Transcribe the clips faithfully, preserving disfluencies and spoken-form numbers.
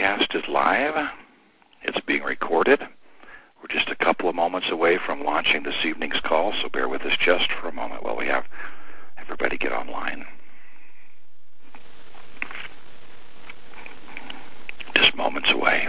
broadcast is live. It's being recorded. We're just a couple of moments away from launching this evening's call, so bear with us just for a moment while we have everybody get online. Just moments away.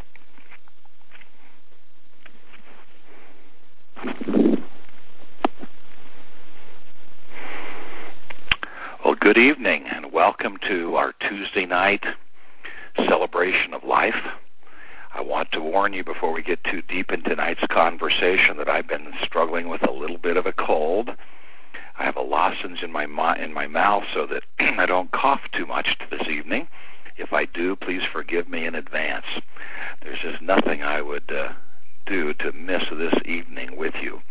Well, good evening and welcome to our Tuesday night celebration of life. I want to warn you before we get too deep in tonight's conversation that I've been struggling with a little bit of a cold. I have a lozenge in my in my mouth so that I don't cough too much this evening. If I do, please forgive me in advance. There's just nothing I would uh, do to miss this evening with you.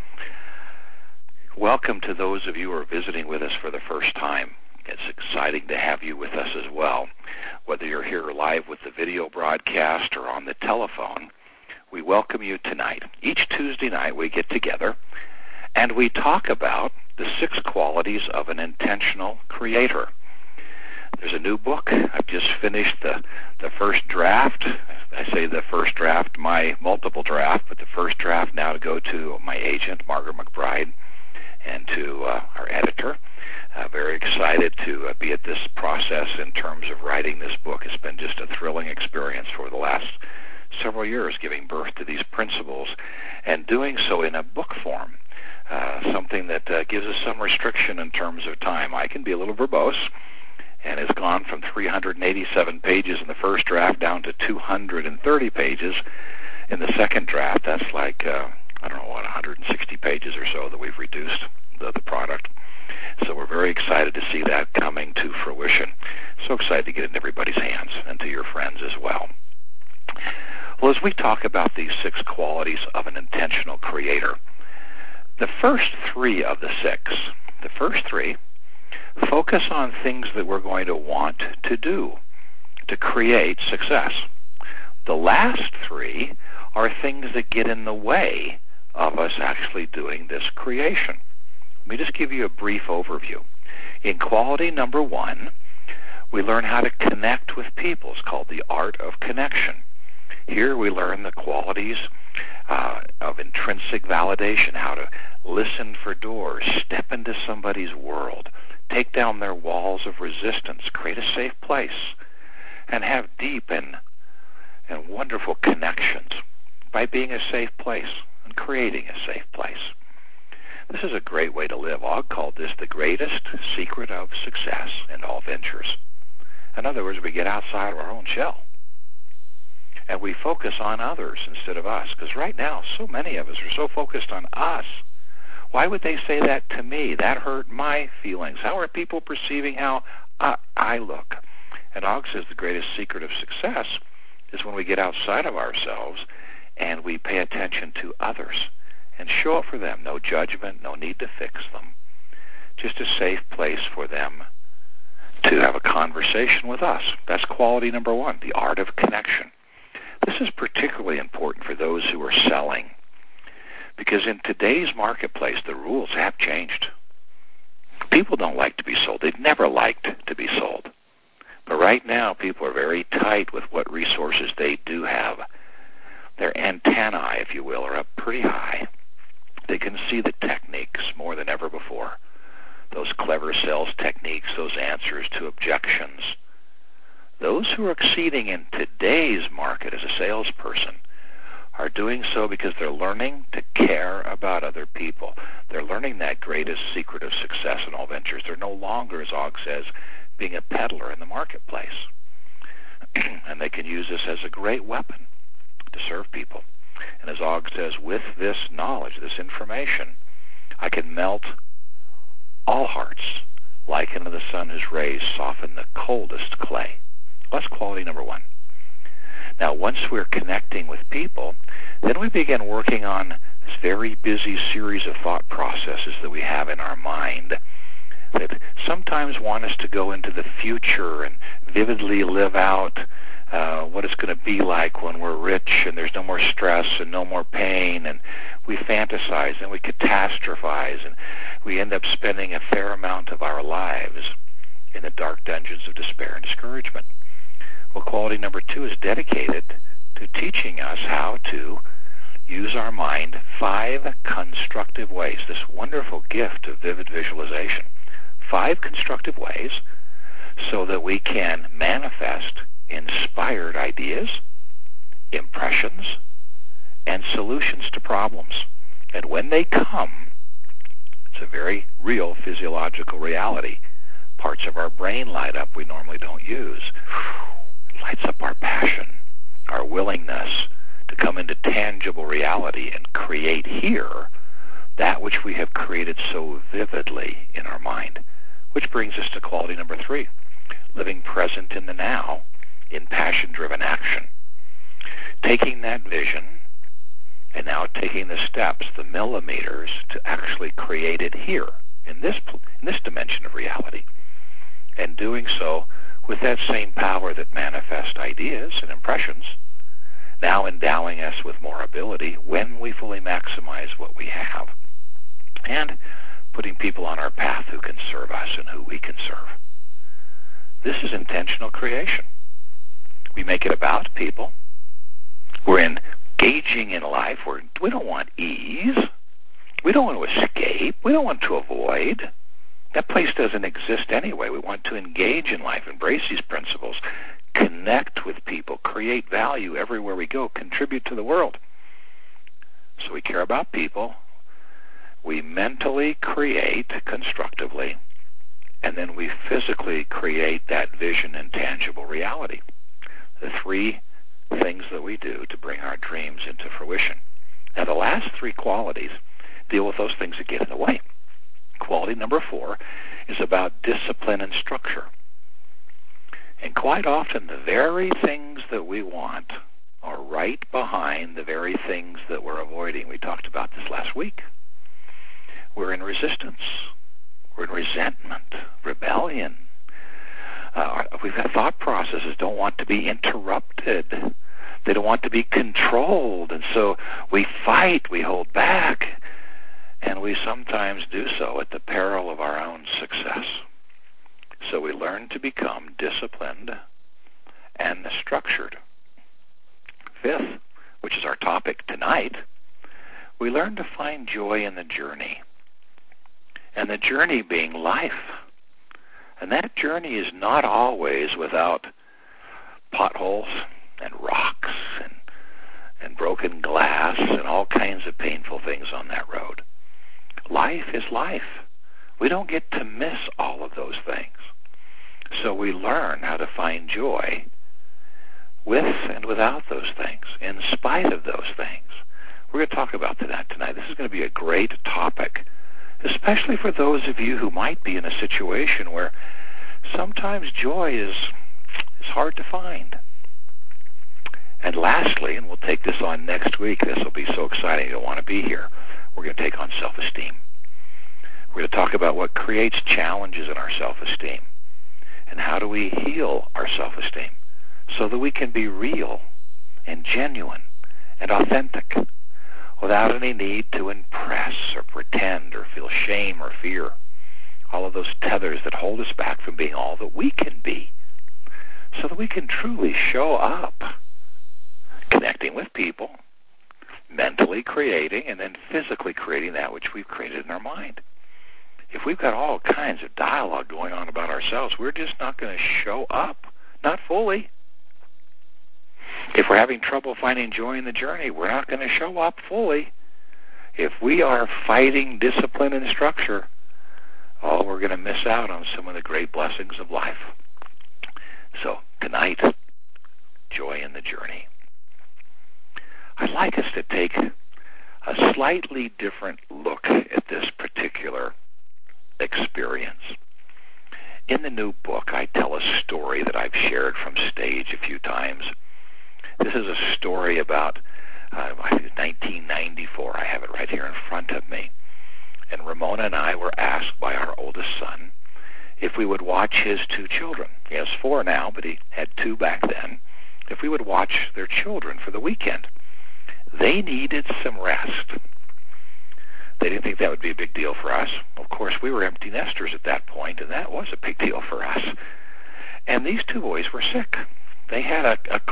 Welcome to those of you who are visiting with us for the first time. It's exciting to have you with us as well. Whether you're here live with the video broadcast or on the telephone, we welcome you tonight. Each Tuesday night we get together and we talk about the six qualities of an intentional creator. There's a new book. I've just finished the, the first draft. I say the first draft, my multiple draft, but the first draft now to go to my agent, Margaret McBride, and to uh, our editor. Uh, very excited to uh, be at this process in terms of writing this book. It's been just a thrilling experience for the last several years, giving birth to these principles and doing so in a book form, uh, something that uh, gives us some restriction in terms of time. I can be a little verbose, and it's gone from three hundred eighty-seven pages in the first draft down to two hundred thirty pages in the second draft. That's like, uh, I don't know, what, one hundred sixty pages or so that we've reduced the, the product. So we're very excited to see that coming to fruition. So excited to get it in everybody's hands and to your friends as well. Well, as we talk about these six qualities of an intentional creator, the first three of the six, the first three, focus on things that we're going to want to do to create success. The last three are things that get in the way of us actually doing this creation. Let me just give you a brief overview. In quality number one, we learn how to connect with people. It's called the art of connection. Here we learn the qualities uh, of intrinsic validation, how to listen for doors, step into somebody's world, take down their walls of resistance, create a safe place, and have deep and, and wonderful connections by being a safe place and creating a safe place. This is a great way to live. Og called this the greatest secret of success in all ventures. In other words, we get outside of our own shell and we focus on others instead of us. Because right now, so many of us are so focused on us. Why would they say that to me? That hurt my feelings. How are people perceiving how I, I look? And Og says the greatest secret of success is when we get outside of ourselves and we pay attention to others and show up for them. No judgment, no need to fix them. Just a safe place for them to have a conversation with us. That's quality number one, the art of connection. This is particularly important for those who are selling, because in today's marketplace, the rules have changed. People don't like to be sold. They've never liked to be sold. But right now, people are very tight with what resources they do have. Their antennae, if you will, are up pretty high. They can see the techniques more than ever before. Those clever sales techniques, those answers to objections. Those who are exceeding in today's market as a salesperson are doing so because they're learning to care about other people. They're learning that greatest secret of success in all ventures. They're no longer, as Og says, being a peddler in the marketplace. And they can use this as a great weapon to serve people. And as Og says, with this knowledge, this information, I can melt all hearts like into the sun whose rays soften the coldest clay. That's quality number one. Now, once we're connecting with people, then we begin working on this very busy series of thought processes that we have in our mind that sometimes want us to go into the future and vividly live out uh, what it's going to be like when we're rich and there's no more stress and no more pain, and we fantasize and we catastrophize and we end up spending a fair amount of our lives in the dark dungeons of despair and discouragement. Well, quality number two is dedicated to teaching us how to use our mind five constructive ways, this wonderful gift of vivid visualization. Five constructive ways so that we can manifest inspired ideas, impressions, and solutions to problems. And when they come, it's a very real physiological reality. Parts of our brain light up we normally don't use. It lights up our passion, our willingness to come into tangible reality and create here that which we have created so vividly in our mind. Which brings us to quality number three, living present in the now in passion-driven action. Taking that vision and now taking the steps, the millimeters, to actually create it here in this, in this dimension of reality. And doing so with that same power that manifests ideas and impressions, now endowing us with more ability when we fully maximize what we have, and putting people on our path who can serve us and who we can serve. This is intentional creation. We make it about people. We're engaging in life. We're, we don't want ease. We don't want to escape. We don't want to avoid. That place doesn't exist anyway. We want to engage in life, embrace these principles, connect with people, create value everywhere we go, contribute to the world. So we care about people. We mentally create constructively, and then we physically create that vision and tangible reality. The three things that we do to bring our dreams into fruition. Now, the last three qualities deal with those things that get in the way. Quality number four is about discipline and structure. And quite often, the very things that we want are right behind the very things that we're avoiding. We talked about this last week. We're in resistance. We're in resentment, rebellion. Uh, we've got thought processes don't want to be interrupted. They don't want to be controlled. And so we fight, we hold back, and we sometimes do so at the peril of our own success. So we learn to become disciplined and structured. Fifth, which is our topic tonight, we learn to find joy in the journey. And the journey being life. And that journey is not always without potholes and rocks and, and broken glass and all kinds of painful things on that road. Life is life. We don't get to miss all of those things. So we learn how to find joy with and without those things, in spite of those things. We're going to talk about that tonight. This is going to be a great topic, especially for those of you who might be in a situation where sometimes joy is, is hard to find. And lastly, and we'll take this on next week, this will be so exciting you'll want to be here, we're going to take on self-esteem. We're going to talk about what creates challenges in our self-esteem and how do we heal our self-esteem so that we can be real and genuine and authentic without any need to impress or pretend or feel shame or fear. All of those tethers that hold us back from being all that we can be so that we can truly show up, connecting with people, mentally creating, and then physically creating that which we've created in our mind. If we've got all kinds of dialogue going on about ourselves, we're just not going to show up, not fully. If we're having trouble finding joy in the journey, we're not going to show up fully. If we are fighting discipline and structure, oh, we're going to miss out on some of the great blessings of life. So tonight, joy in the journey. I'd like us to take a slightly different look at this particular experience. In the new book, I tell a story that I've shared from stage a few times. This is a story about, uh, I think nineteen ninety-four. I have it right here in front of me. And Ramona and I were asked by our oldest son if we would watch his two children. He has four now, but he had two back then. If we would watch their children for the weekend. They needed some rest. They didn't think that would be a big deal for us. Of course, we were empty nesters at that point, and that was a big deal for us. And these two boys were sick. They had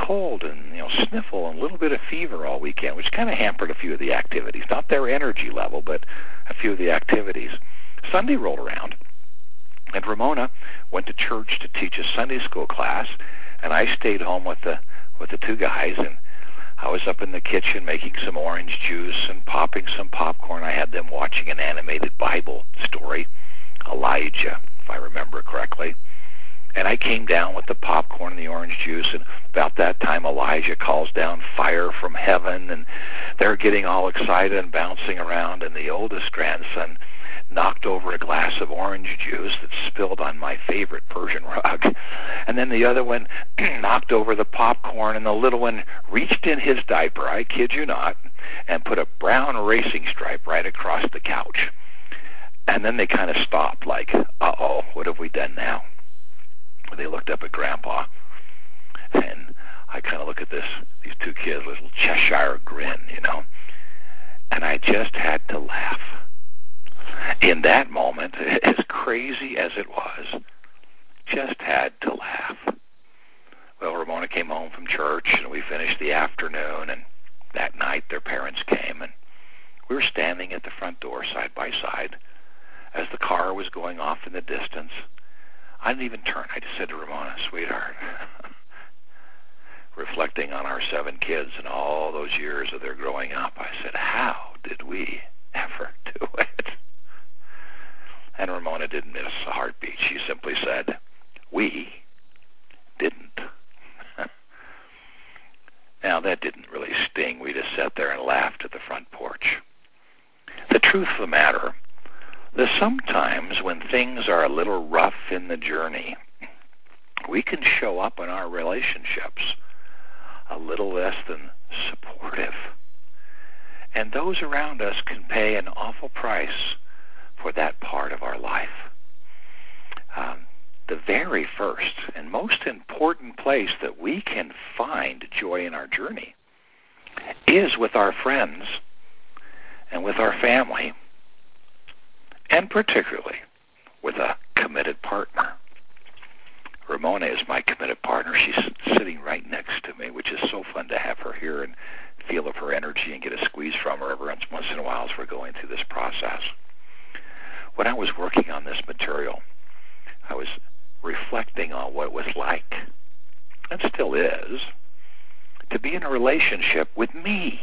cold and, you know, sniffle and a little bit of fever all weekend, which kind of hampered a few of the activities. Not their energy level, but a few of the activities. Sunday rolled around, and Ramona went to church to teach a Sunday school class, and I stayed home with the with the two guys, and I was up in the kitchen making some orange juice and popping some popcorn. I had them watching an animated Bible story, Elijah, if I remember correctly. And I came down with the popcorn and the orange juice, and about that time Elijah calls down fire from heaven, and they're getting all excited and bouncing around, and the oldest grandson knocked over a glass of orange juice that spilled on my favorite Persian rug. And then the other one knocked over the popcorn, and the little one reached in his diaper, I kid you not, and put a brown racing stripe right across the couch. And then they kind of stopped like, uh-oh, what have we done now? They looked up at Grandpa, and I kind of look at this, these two kids, little Cheshire grin, you know, and I just had to laugh. In that moment, as crazy as it was, just had to laugh. Well, Ramona came home from church, and we finished the afternoon, and that night their parents came, and we were standing at the front door side by side as the car was going off in the distance. I didn't even turn. I just said to Ramona, sweetheart, reflecting on our seven kids and all those years of their growing up, I said, how did we ever do it? And Ramona didn't miss a heartbeat. She simply said, we didn't. Now, that didn't really sting. We just sat there and laughed at the front porch. The truth of the matter, that sometimes when things are a little rough in the journey, we can show up in our relationships a little less than supportive. And those around us can pay an awful price for that part of our life. Um, the very first and most important place that we can find joy in our journey is with our friends and with our family, and particularly with a committed partner. Ramona is my committed partner. She's sitting right next to me, which is so fun to have her here and feel of her energy and get a squeeze from her every once in a while as we're going through this process. When I was working on this material, I was reflecting on what it was like, and still is, to be in a relationship with me.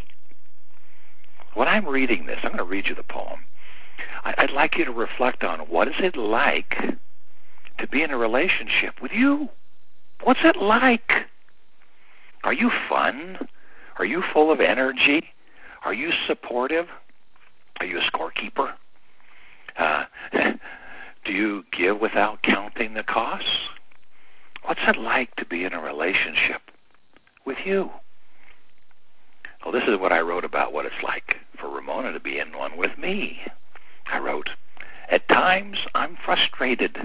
When I'm reading this, I'm going to read you the poem. I'd like you to reflect on what is it like to be in a relationship with you? What's it like? Are you fun? Are you full of energy? Are you supportive? Are you a scorekeeper? Uh, do you give without counting the costs? What's it like to be in a relationship with you? Well, this is what I wrote about what it's like for Ramona to be in one with me. I wrote, at times I'm frustrated,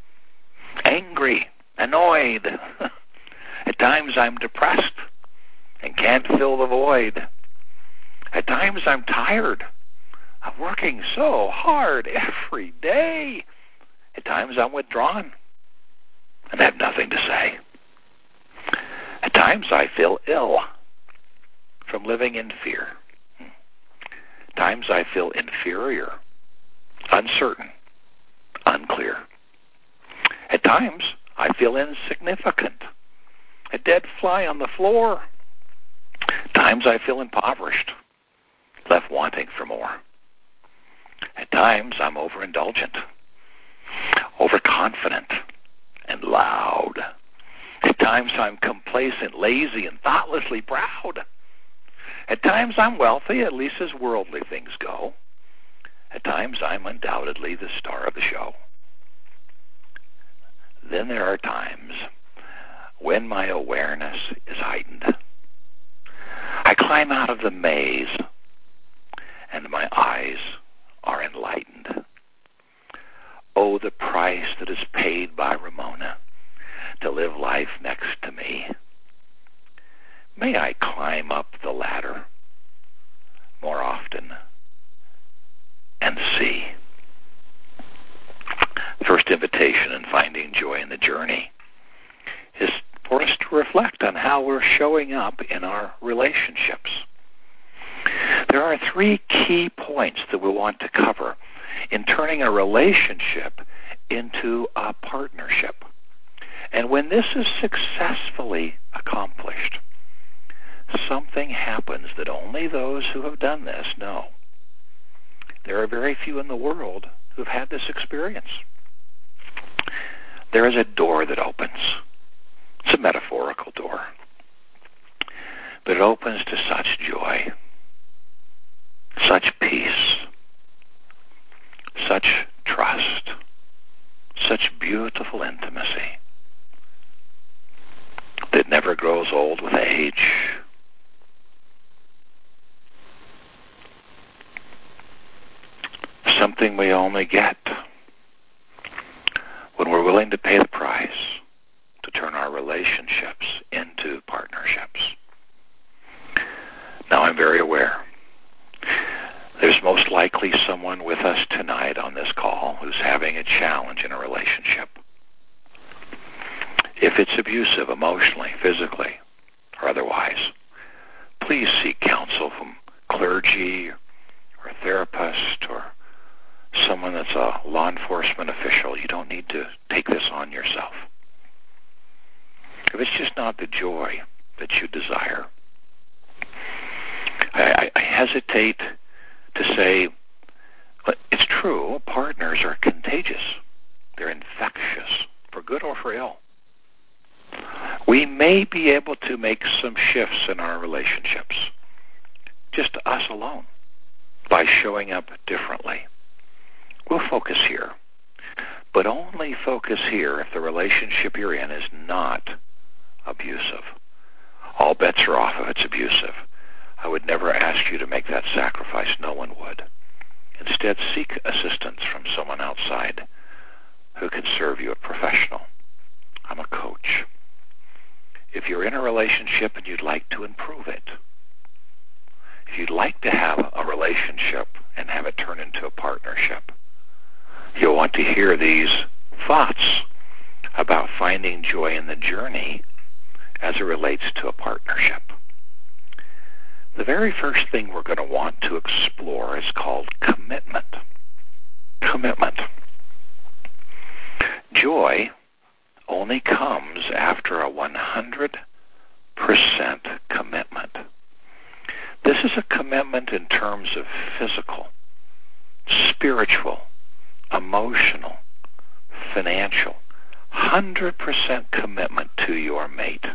angry, annoyed. At times I'm depressed and can't fill the void. At times I'm tired of working so hard every day. At times I'm withdrawn and have nothing to say. At times I feel ill from living in fear. At times I feel inferior, uncertain, unclear. At times I feel insignificant, a dead fly on the floor. At times I feel impoverished, left wanting for more. At times I'm overindulgent, overconfident, and loud. At times I'm complacent, lazy, and thoughtlessly proud. At times I'm wealthy, at least as worldly things go. At times I'm undoubtedly the star of the show. Then there are times when my awareness is heightened. I climb out of the maze and my eyes are enlightened. Oh, the price that is paid by Ramona to live life next to me. May I climb up the ladder more often and see. First invitation in finding joy in the journey is for us to reflect. reflect on how we're showing up in our relationships. There are three key points that we want to cover in turning a relationship into a partnership. And when this is successfully accomplished, something happens that only those who have done this know. There are very few in the world who've had this experience. There is a door that opens. It's a metaphorical door. But it opens to such joy, such peace, such trust, such beautiful intimacy that never grows old with age. Something we only get when we're willing to pay the price to turn our relationships into partnerships. Now, I'm very aware there's most likely someone with us tonight on this call who's having a challenge in a relationship. If it's abusive emotionally, physically, or otherwise, please seek counsel from clergy or a therapist or someone that's a law enforcement official. You don't need to take this on yourself. If it's just not the joy that you desire, I, I hesitate to say, it's true, partners are contagious. They're infectious, for good or for ill. We may be able to make some shifts in our relationships, just us alone, by showing up differently. We'll focus here, but only focus here if the relationship you're in is not abusive. All bets are off if it's abusive. I would never ask you to make that sacrifice. No one would. Instead, seek assistance from someone outside who can serve you, a professional. I'm a coach. If you're in a relationship and you'd like to improve it, if you'd like to have a relationship and have it turn into a partnership, you'll want to hear these thoughts about finding joy in the journey as it relates to a partnership. The very first thing we're going to want to explore is called commitment. Commitment. Joy only comes after a one hundred percent commitment. This is a commitment in terms of physical, spiritual, emotional, financial, one hundred percent commitment to your mate.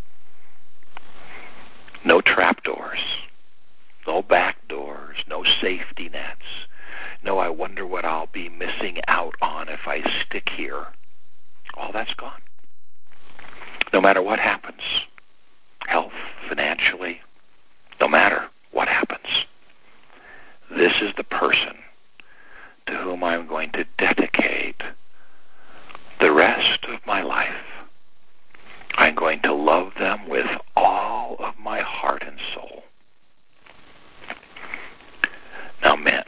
No trapdoors, no back doors, no safety nets, no I wonder what I'll be missing out on if I stick here. All that's gone. No matter what happens, health, financially, no matter what happens, this is the person to whom I'm going to dedicate the rest of my life. I'm going to love them with all of my heart and soul. Now, men,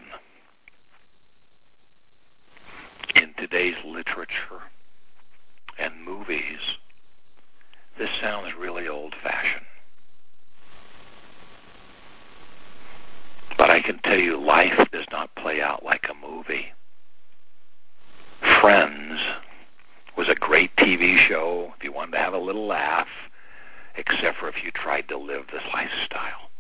in today's literature and movies, this sounds really old-fashioned. But I can tell you life does not play out like a movie. Friends was a great T V show if you wanted to have a little laugh, except for if you tried to live this lifestyle.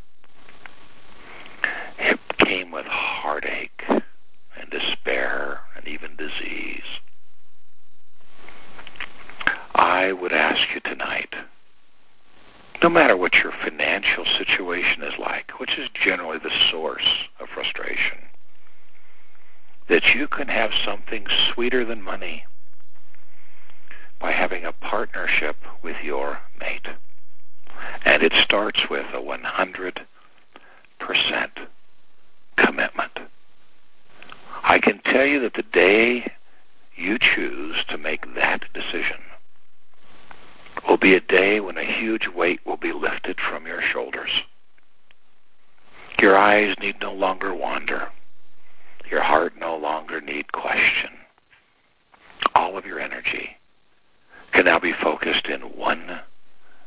It came with heartache and despair and even disease. I would ask you tonight, no matter what your financial situation is like, which is generally the source of frustration, that you can have something sweeter than money by having a partnership with your mate. And it starts with a one hundred percent commitment. I can tell you that the day you choose to make that decision will be a day when a huge weight will be lifted from your shoulders. Your eyes need no longer wander. Your heart no longer need question. All of your energy can now be focused in one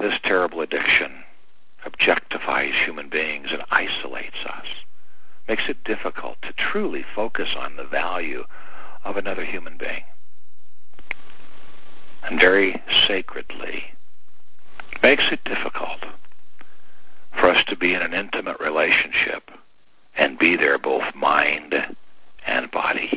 this terrible addiction objectifies human beings and isolates us, makes it difficult to truly focus on the value of another human being. And very sacredly makes it difficult for us to be in an intimate relationship and be there both mind and body.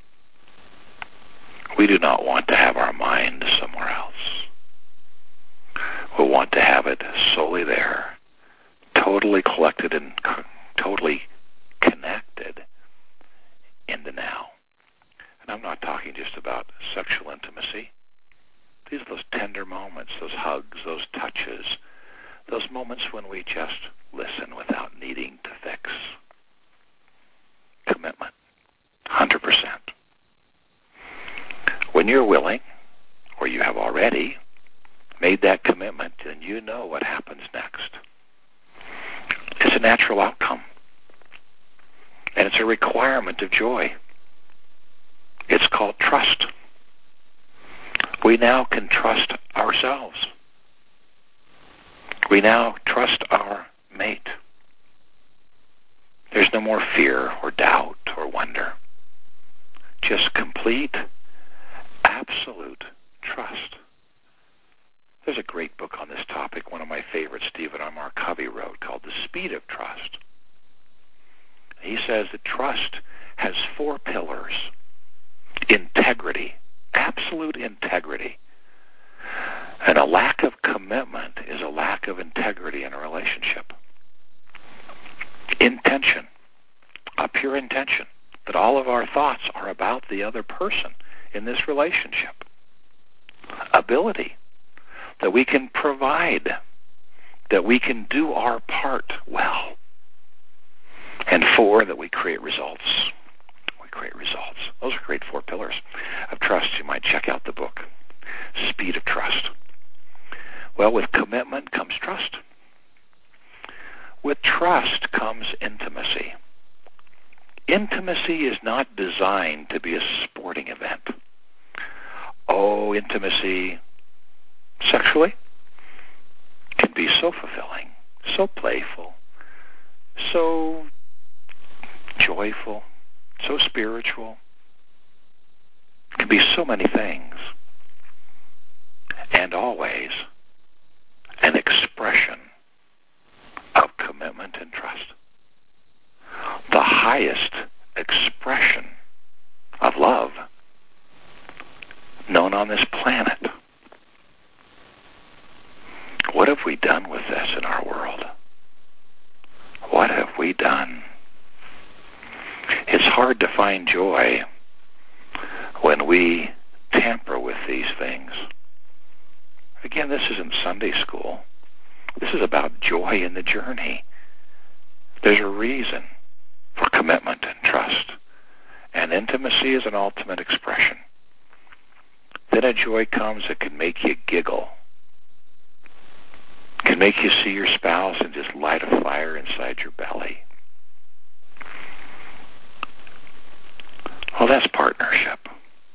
We do not want to have our mind somewhere else. We want to have it solely there, totally collected and co- totally connected in the now. And I'm not talking just about sexual intimacy. These are those tender moments, those hugs, those touches, those moments when we just listen without needing to fix. Commitment, one hundred percent. When you're willing, or you have already made that commitment, then you know what happens next. It's a natural outcome, and it's a requirement of joy. It's called trust. We now can trust ourselves. We now trust our mate. There's no more fear or doubt or wonder. Just complete, absolute trust. There's a great book on this topic, one of my favorites, Stephen R. Mark Covey wrote, called The Speed of Trust. He says that trust has four pillars. Integrity, absolute integrity. And a lack of commitment is a lack of integrity in a relationship. Intention, a pure intention, that all of our thoughts are about the other person in this relationship. Ability, that we can provide, that we can do our part well. And four, that we create results. We create results. Those are great four pillars of trust. You might check out the book, Speed of Trust. Well, with commitment comes trust. With trust comes intimacy. Intimacy is not designed to be a sporting event. Oh, intimacy sexually can be so fulfilling, so playful, so joyful, so spiritual. It can be so many things. And always an expression of commitment and trust. The highest expression of love known on this planet. What have we done with this in our world? What have we done? It's hard to find joy when we tamper with these things. Again, this isn't Sunday school. This is about joy in the journey. There's a reason for commitment and trust. And intimacy is an ultimate expression. Then a joy comes that can make you giggle. Can make you see your spouse and just light a fire inside your belly. Well, that's partnership.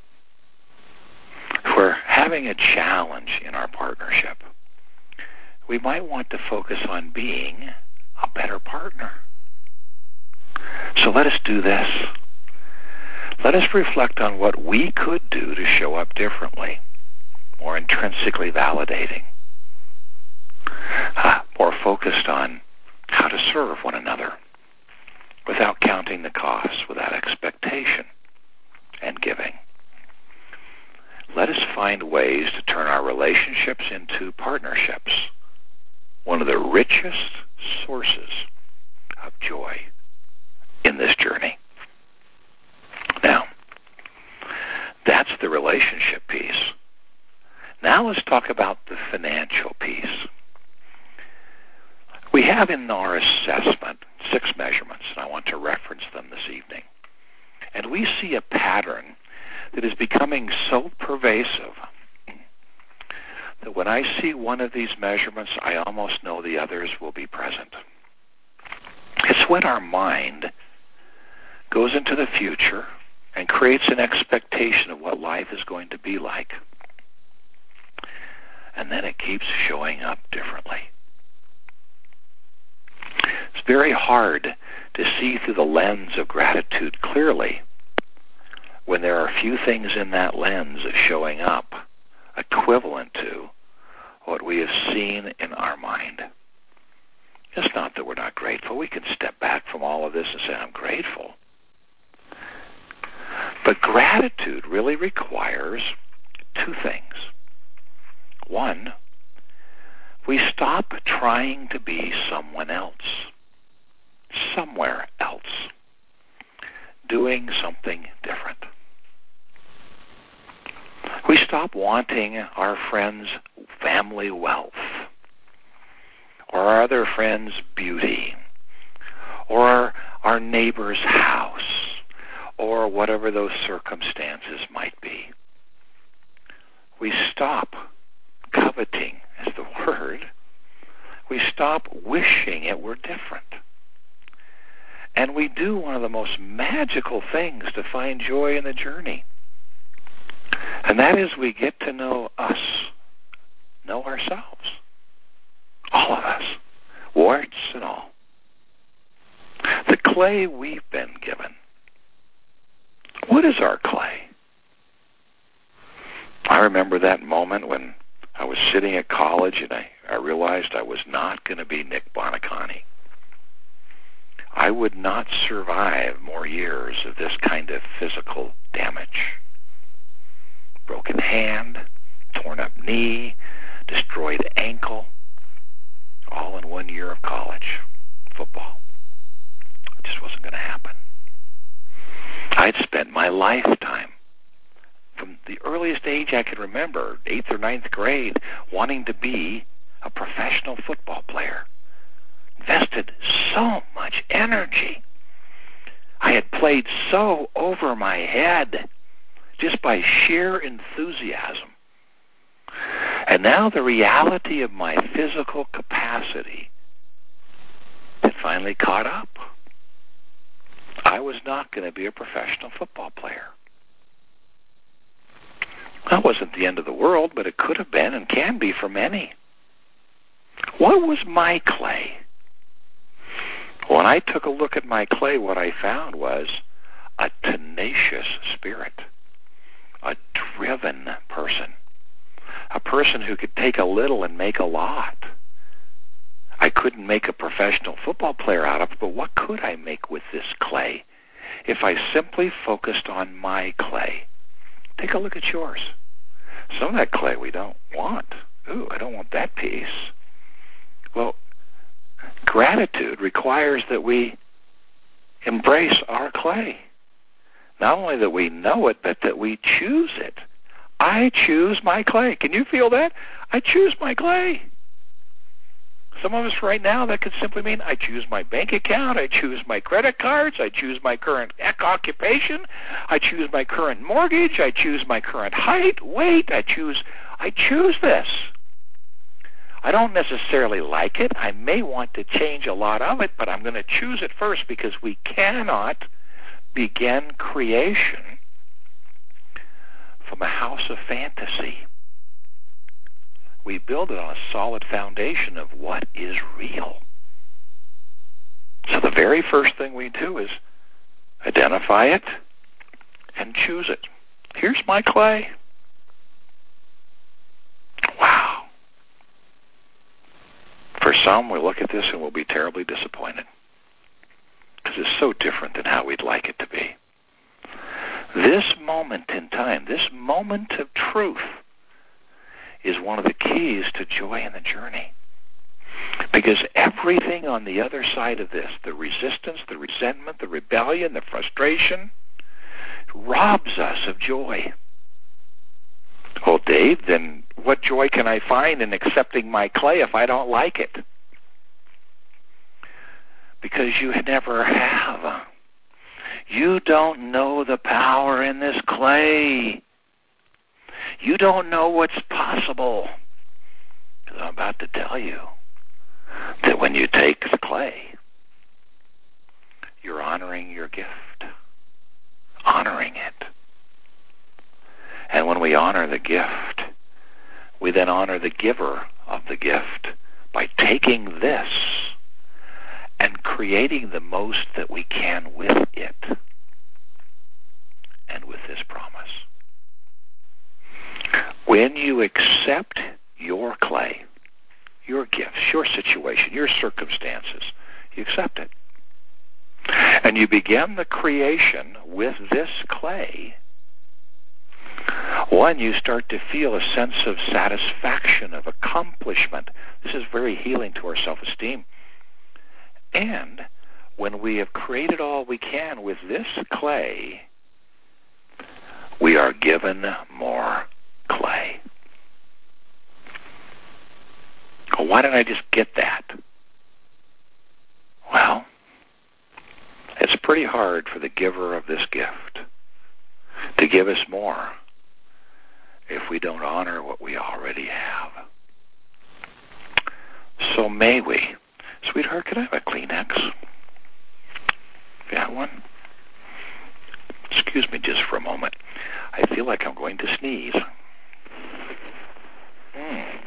If we're having a challenge in our partnership, we might want to focus on being a better partner. So let us do this. Let us reflect on what we could do to show up differently, more intrinsically validating, uh, more focused on how to serve one another without counting the costs, without expectation and giving. Let us find ways to turn our relationships into partnerships, one of the richest sources of joy in this journey. Now, that's the relationship piece. Now let's talk about the financial piece. We have in our assessment six measurements, and I want to reference them this evening. And we see a pattern that is becoming so pervasive that when I see one of these measurements, I almost know the others will be present. It's when our mind goes into the future and creates an expectation of what life is going to be like. and then it keeps showing up differently. It's very hard to see through the lens of gratitude clearly when there are few things in that lens showing up equivalent to what we have seen in our mind. It's not that we're not grateful. We can step back from all of this and say, I'm grateful. But gratitude really requires two things. One, we stop trying to be someone else, somewhere else, doing something different. We stop wanting our friends' family wealth, or our other friends' beauty, or our, our neighbor's house, or whatever those circumstances might be. We stop coveting, is the word. We stop wishing it were different. And we do one of the most magical things to find joy in the journey. And that is we get to know us, know ourselves. All of us, warts and all. The clay we've been given. What is our clay? I remember that moment when I was sitting at college and I, I realized I was not going to be Nick Bonacani. I would not survive more years of this kind of physical damage. Broken hand, torn up knee, destroyed ankle, all in one year of college football. It just wasn't going to happen. I'd spent my lifetime, from the earliest age I could remember, eighth or ninth grade, wanting to be a professional football player. Invested so much energy. I had played so over my head just by sheer enthusiasm. And now the reality of my physical capacity had finally caught up. I was not going to be a professional football player. That wasn't the end of the world, but it could have been and can be for many. What was my clay? When I took a look at my clay, what I found was a tenacious spirit, a driven person, a person who could take a little and make a lot. I couldn't make a professional football player out of it, but what could I make with this clay if I simply focused on my clay? Take a look at yours. Some of that clay we don't want. Ooh, I don't want that piece. Well, gratitude requires that we embrace our clay. Not only that we know it, but that we choose it. I choose my clay. Can you feel that? I choose my clay. Some of us right now, that could simply mean I choose my bank account, I choose my credit cards, I choose my current occupation, I choose my current mortgage, I choose my current height, weight, I choose, I choose this. I don't necessarily like it. I may want to change a lot of it, but I'm going to choose it first because we cannot begin creation from a house of fantasy. We build it on a solid foundation of what is real. So the very first thing we do is identify it and choose it. Here's my clay. Wow. For some, we look at this and we'll be terribly disappointed because it's so different than how we'd like it to be. This moment in time, this moment of truth, is one of the keys to joy in the journey. Because everything on the other side of this, the resistance, the resentment, the rebellion, the frustration, robs us of joy. Well, Dave, then what joy can I find in accepting my clay if I don't like it? Because you never have. You don't know the power in this clay. You don't know what's possible. Because I'm about to tell you that when you take the clay, you're honoring your gift, honoring it. And when we honor the gift, We then honor the giver of the gift by taking this and creating the most that we can with it and with this promise. When you accept your clay, your gifts, your situation, your circumstances, you accept it. And you begin the creation with this clay. One, you start to feel a sense of satisfaction, of accomplishment. This is very healing to our self-esteem. And when we have created all we can with this clay, we are given more clay. Why didn't I just get that? Well, it's pretty hard for the giver of this gift to give us more if we don't honor what we already have. So may we. Sweetheart, could I have a Kleenex? Got one? Excuse me just for a moment. I feel like I'm going to sneeze. Mm.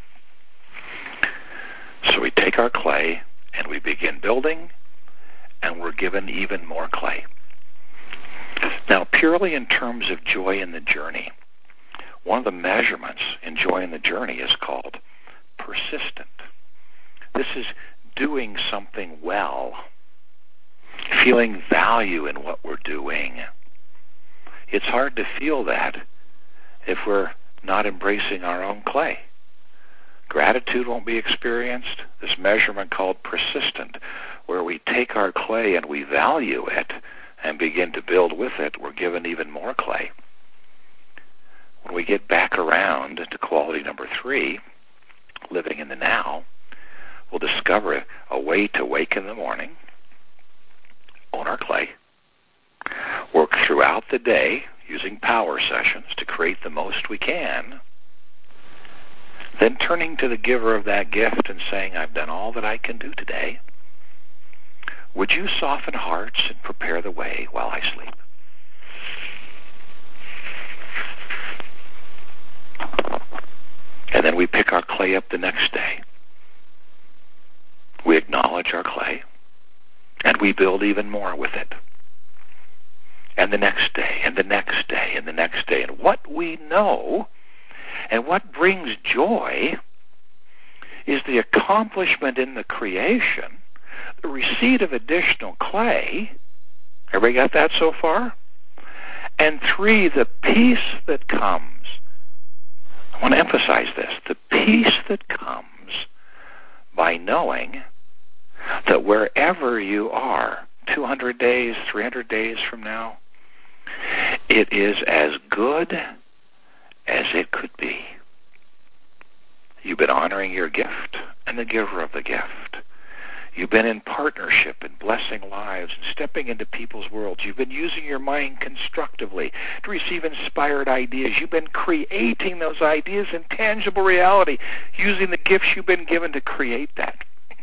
So we take our clay and we begin building, and we're given even more clay. Now, purely in terms of joy in the journey, one of the measurements in joy in the journey is called persistent. This is doing something well, feeling value in what we're doing. It's hard to feel that if we're not embracing our own clay. Gratitude won't be experienced. This measurement called persistent, where we take our clay and we value it and begin to build with it, we're given even more clay. When we get back around to quality number three, living in the now, we'll discover a way to wake in the morning, own our clay, work throughout the day using power sessions to create the most we can, then turning to the giver of that gift and saying, I've done all that I can do today. Would you soften hearts and prepare the way while I sleep? And then we pick our clay up the next day. We acknowledge our clay, and we build even more with it. And the next day, and the next day, and the next day. And what we know and what brings joy is the accomplishment in the creation, the receipt of additional clay. Everybody got that so far? And three, the peace that comes. I want to emphasize this. The peace that comes by knowing that wherever you are, two hundred days, three hundred days from now, it is as good as it could be. You've been honoring your gift and the giver of the gift. You've been in partnership and blessing lives and stepping into people's worlds. You've been using your mind constructively to receive inspired ideas. You've been creating those ideas in tangible reality, using the gifts you've been given to create that.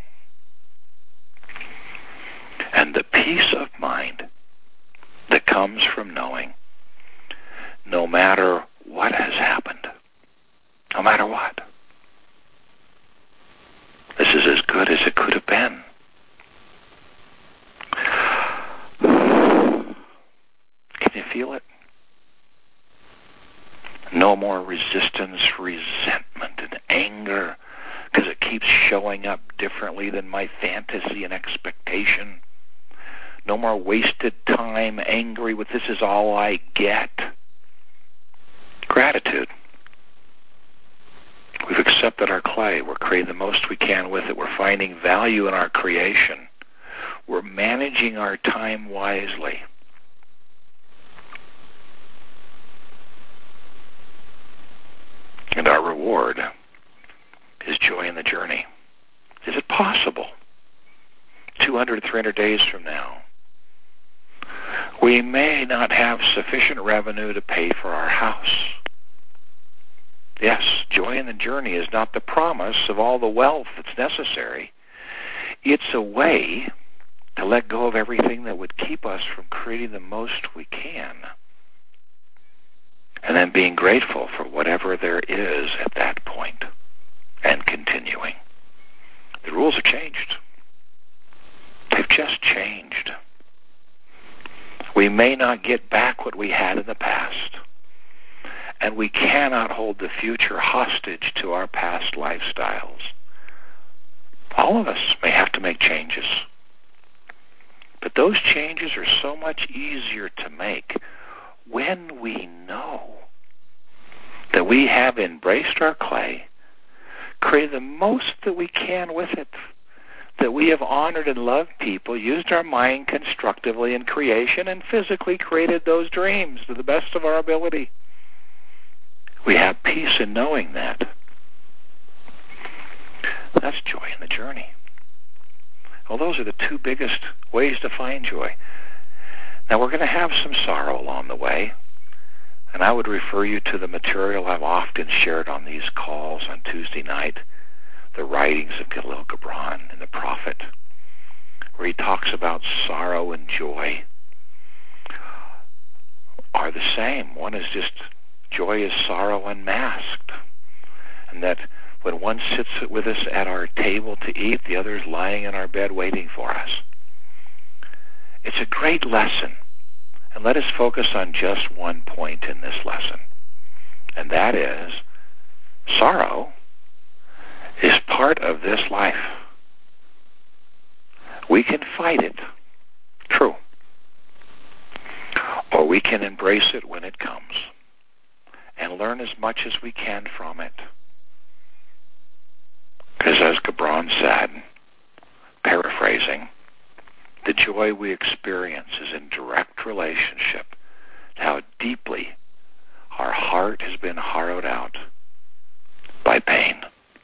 And the peace of mind that comes from knowing no matter what has happened, no matter what, this is as good as it could have been. Can you feel it? No more resistance, resentment, and anger because it keeps showing up differently than my fantasy and expectation. No more wasted time angry with this is all I get. Gratitude. We've accepted our clay. We're creating the most we can with it. We're finding value in our creation. We're managing our time wisely. And our reward is joy in the journey. Is it possible? two hundred, three hundred days from now, we may not have sufficient revenue to pay for our house. Yes, joy in the journey is not the promise of all the wealth that's necessary. It's a way to let go of everything that would keep us from creating the most we can. and then being grateful for whatever there is at that point and continuing. The rules have changed. They've just changed. We may not get back what we had in the past, and we cannot hold the future hostage to our past lifestyles. All of us may have to make changes, but those changes are so much easier to make when we know that we have embraced our clay, created the most that we can with it, that we have honored and loved people, used our mind constructively in creation, and physically created those dreams to the best of our ability. We have peace in knowing that. That's joy in the journey. Well, those are the two biggest ways to find joy. Now, we're going to have some sorrow along the way, and I would refer you to the material I've often shared on these calls on Tuesday night, the writings of Khalil Gibran and the Prophet, where he talks about sorrow and joy are the same. One is just joy is sorrow unmasked, and that when one sits with us at our table to eat, the other is lying in our bed waiting for us. It's a great lesson, and let us focus on just one point in this lesson, and that is sorrow is part of this life. We can fight it, true, or we can embrace it when it comes and learn as much as we can from it. Because as Gibran said, paraphrasing, the joy we experience is in direct relationship to how deeply our heart has been harrowed out by pain.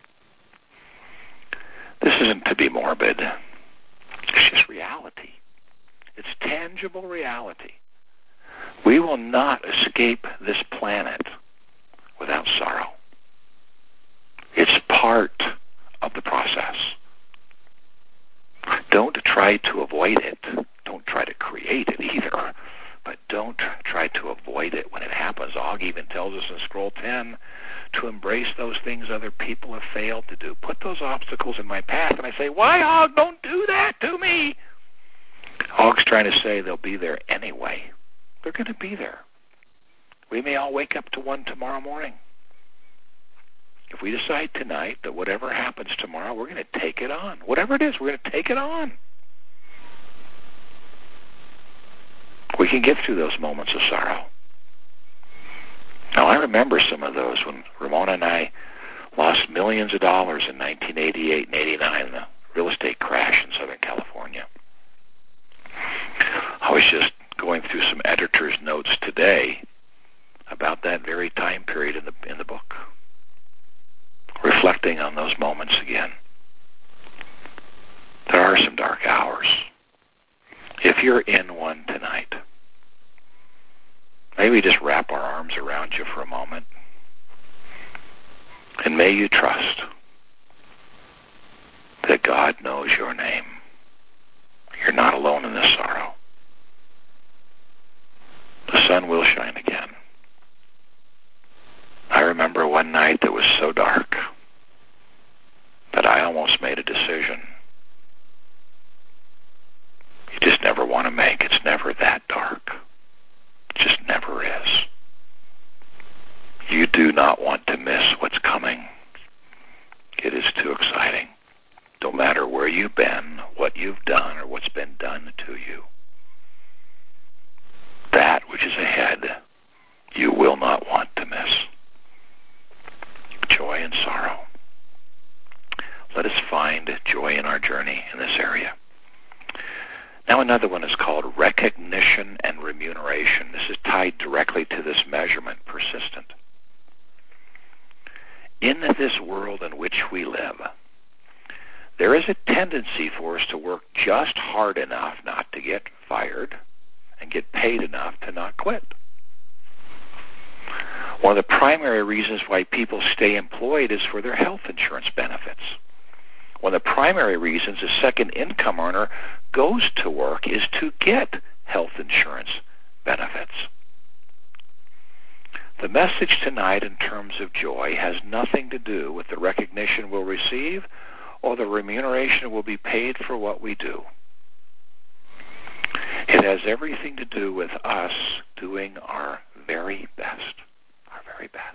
This isn't to be morbid. It's just reality. It's tangible reality. We will not escape this planet without sorrow. It's part of the process. Don't try to avoid it. Don't try to create it either. But don't try to avoid it when it happens. Og even tells us in Scroll ten to embrace those things other people have failed to do. Put those obstacles in my path. And I say, why, Og? Don't do that to me. Og's trying to say they'll be there anyway. They're going to be there. We may all wake up to one tomorrow morning. If we decide tonight that whatever happens tomorrow, we're going to take it on. Whatever it is, we're going to take it on. We can get through those moments of sorrow. Now, I remember some of those when Ramona and I lost millions of dollars in nineteen eighty-eight and eighty-nine in the real estate crash in Southern California. I was just going through some editor's notes today about that very time period in the in the book, reflecting on those moments again. There are some dark hours. If you're in one tonight, maybe just wrap our arms around you for a moment, and may you trust that God knows your name. You're not alone in this sorrow. The sun will shine again. I remember one night that was so dark that I almost made a decision you just never want to make. It's never that dark. It just never is. You do not want to miss what's coming. It is too exciting. No matter where you've been, what you've done, or what's been done to you, that which is ahead, you will not want to miss. Joy and sorrow. Let us find joy in our journey in this area. Now another one is called recognition and remuneration. This is tied directly to this measurement, persistent. In this world in which we live, there is a tendency for us to work just hard enough not to get fired and get paid enough to not quit. One of the primary reasons why people stay employed is for their health insurance benefits. One of the primary reasons a second income earner goes to work is to get health insurance benefits. The message tonight in terms of joy has nothing to do with the recognition we'll receive or the remuneration will be paid for what we do. It has everything to do with us doing our very best, our very best.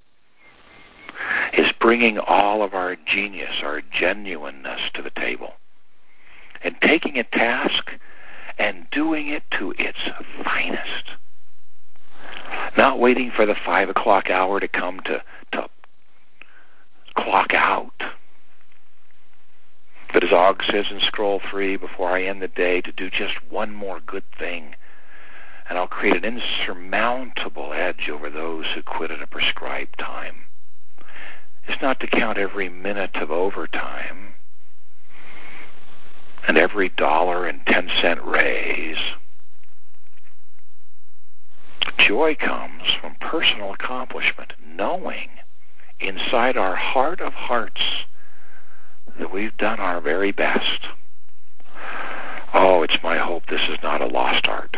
It's bringing all of our genius, our genuineness to the table, and taking a task and doing it to its finest. Not waiting for the five o'clock hour to come to, to clock out. But as Og says in Scroll three, before I end the day, to do just one more good thing, and I'll create an insurmountable edge over those who quit at a prescribed time. It's not to count every minute of overtime and every dollar and ten cent raise. Joy comes from personal accomplishment, knowing inside our heart of hearts that we've done our very best. Oh, it's my hope this is not a lost art.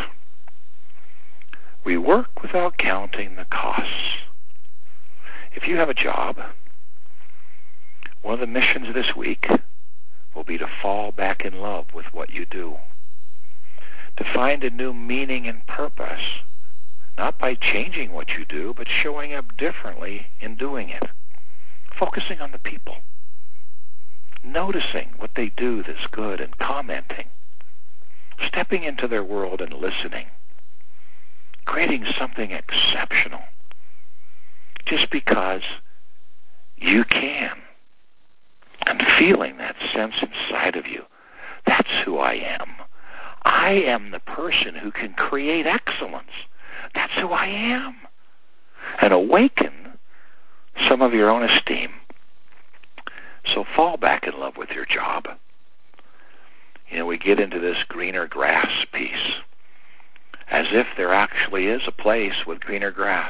We work without counting the costs. If you have a job, one of the missions this week will be to fall back in love with what you do, to find a new meaning and purpose, not by changing what you do, but showing up differently in doing it, focusing on the people, noticing what they do that's good and commenting, stepping into their world and listening, creating something exceptional just because you can, and feeling that sense inside of you. That's who I am. I am the person who can create excellence. That's who I am. And awaken some of your own esteem. So fall back in love with your job. You know, we get into this greener grass piece, as if there actually is a place with greener grass.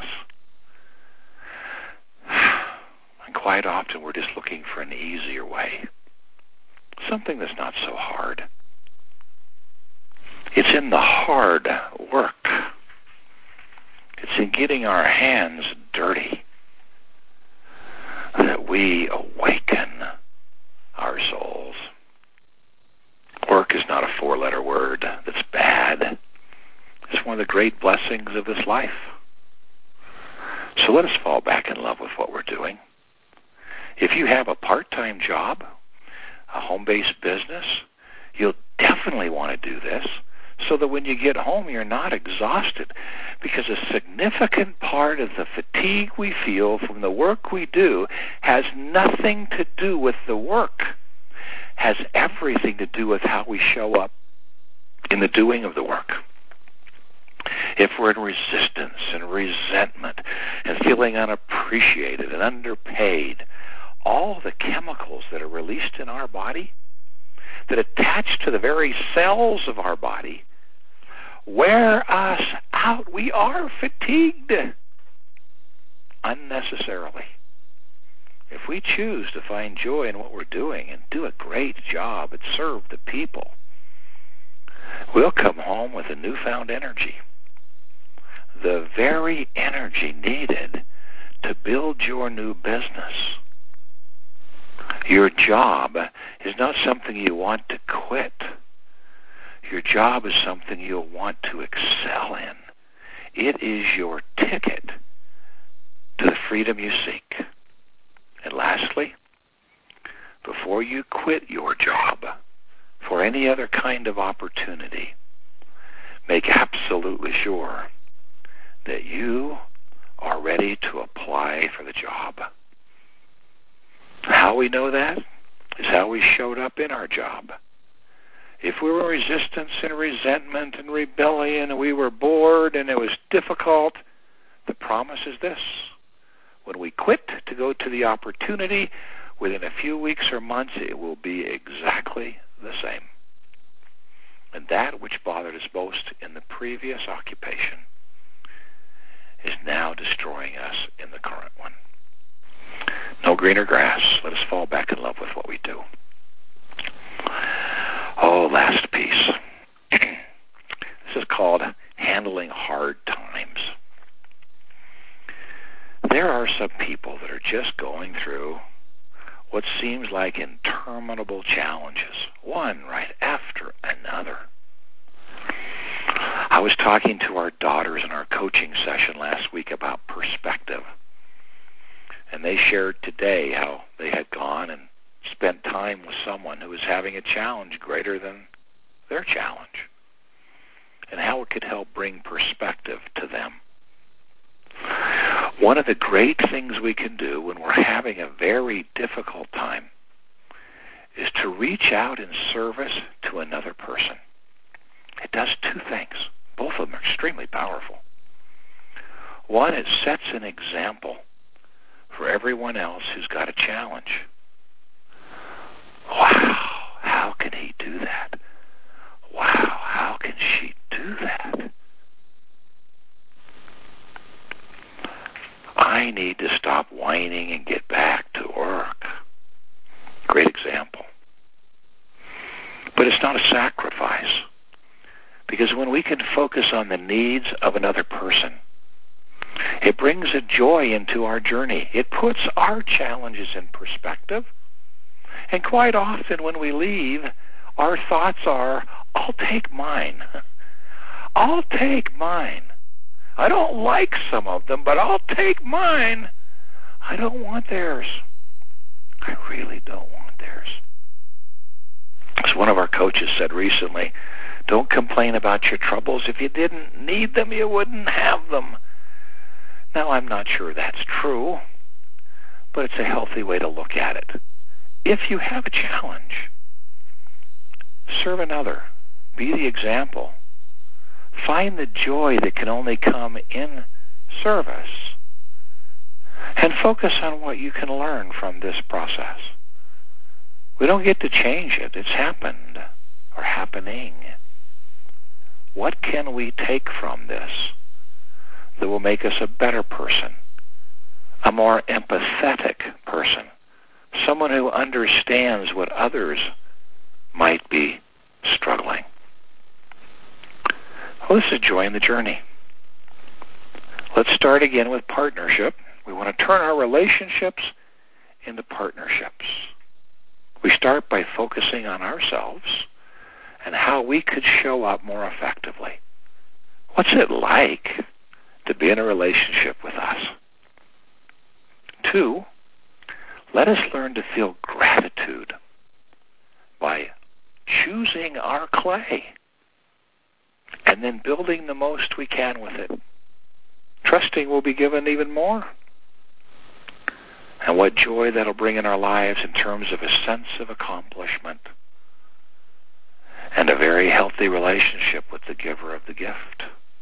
And quite often we're just looking for an easier way, something that's not so hard. It's in the hard work. It's in getting our hands dirty that we awaken our souls. Work is not a four-letter word that's bad. It's one of the great blessings of this life. So let us fall back in love with what we're doing. If you have a part-time job, a home-based business, you'll definitely want to do this so that when you get home, you're not exhausted, because a significant part of the fatigue we feel from the work we do has nothing to do with the work, has everything to do with how we show up in the doing of the work. If we're in resistance and resentment and feeling unappreciated and underpaid, all the chemicals that are released in our body that attach to the very cells of our body wear us out. We are fatigued unnecessarily. If we choose to find joy in what we're doing and do a great job and serve the people, we'll come home with a newfound energy. The very energy needed to build your new business. Your job is not something you want to quit. Your job is something you'll want to excel in. It is your ticket to the freedom you seek. And lastly, before you quit your job for any other kind of opportunity, make absolutely sure that you are ready to apply for the job. How we know that is how we showed up in our job. If we were in resistance and resentment and rebellion and we were bored and it was difficult, the promise is this. When we quit to go to the opportunity, within a few weeks or months, it will be exactly the same. And that which bothered us most in the previous occupation is now destroying us in the current one. No greener grass. Let us fall back in love with what we do. Oh, last piece. This is called handling hard times. like interminable challenges, one right after another. I was talking to our daughters in our coaching session last week about perspective, and they shared today how they had gone and spent time with someone who was having a challenge greater than their challenge, and how it could help bring perspective to them. One of the great things we can do when we're having a very difficult time is to reach out in service to another person. It does two things. Both of them are extremely powerful. One, it sets an example for everyone else who's got a challenge. Wow, how can he do that? Wow, how can she do that? I need to stop whining and get back to work. Great example. But it's not a sacrifice, because when we can focus on the needs of another person, it brings a joy into our journey. It puts our challenges in perspective. And quite often when we leave, our thoughts are, I'll take mine. I'll take mine. I don't like some of them, but I'll take mine. I don't want theirs. I really don't want theirs. As one of our coaches said recently, don't complain about your troubles. If you didn't need them, you wouldn't have them. Now, I'm not sure that's true, but it's a healthy way to look at it. If you have a challenge, serve another. Be the example. Find the joy that can only come in service, and focus on what you can learn from this process. We don't get to change it. It's happened or happening. What can we take from this that will make us a better person, a more empathetic person, someone who understands what others might be struggling? Well, this is joy in the journey. Let's start again with partnership. We want to turn our relationships into partnerships. We start by focusing on ourselves and how we could show up more effectively. What's it like to be in a relationship with us? Two, let us learn to feel gratitude by choosing our clay and then building the most we can with it, trusting we'll be given even more. And what joy that'll bring in our lives in terms of a sense of accomplishment and a very healthy relationship with the giver of the gift.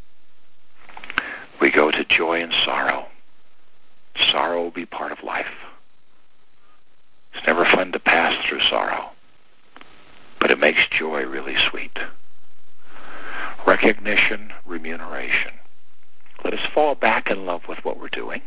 We go to joy and sorrow. Sorrow will be part of life. It's never fun to pass through sorrow, but it makes joy really sweet. Recognition, remuneration. Let us fall back in love with what we're doing.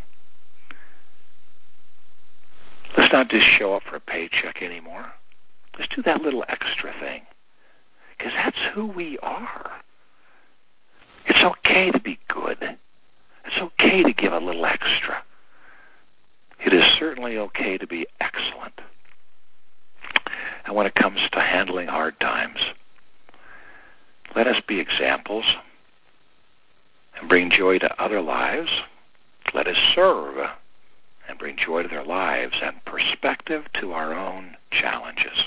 Let's not just show up for a paycheck anymore. Let's do that little extra thing, because that's who we are. It's okay to be good. It's okay to give a little extra. It is certainly okay to be excellent. And when it comes to handling hard times, let us be examples and bring joy to other lives. Let us serve and bring joy to their lives and perspective to our own challenges,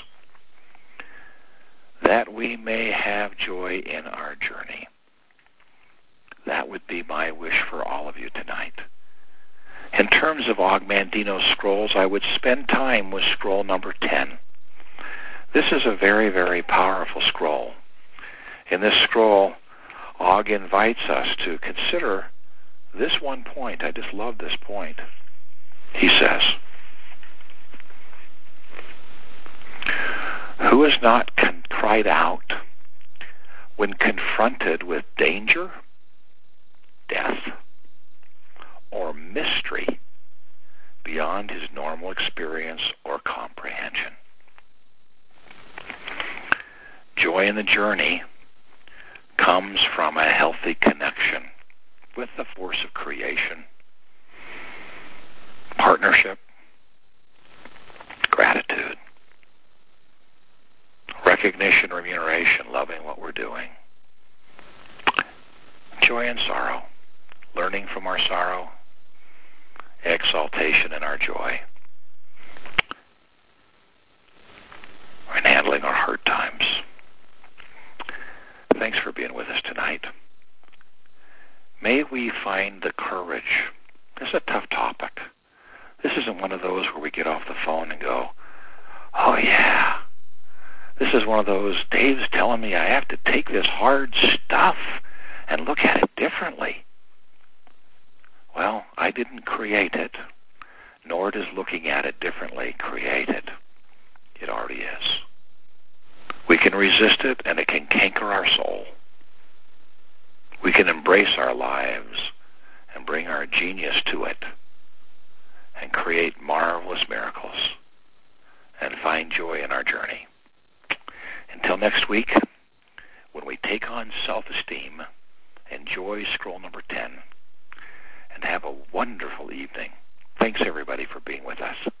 that we may have joy in our journey. That would be my wish for all of you tonight. In terms of Og Mandino's scrolls, I would spend time with scroll number ten. This is a very, very powerful scroll. In this scroll, Og invites us to consider this one point. I just love this point. He says, who has not con- cried out when confronted with danger, death, or mystery beyond his normal experience or comprehension? Joy in the journey comes from a healthy connection with the force of creation, partnership, gratitude, our joy, and handling our hard times. Thanks for being with us tonight. May we find the courage. This is a tough topic. This isn't one of those where we get off the phone and go, oh yeah. This is one of those, Dave's telling me I have to take this hard stuff and look at it differently. Well, I didn't create it, nor does looking at it differently create it. It already is. We can resist it, and it can canker our soul. We can embrace our lives and bring our genius to it and create marvelous miracles and find joy in our journey. Until next week, when we take on self-esteem, enjoy scroll number ten, and have a wonderful evening. Thanks, everybody, for being with us.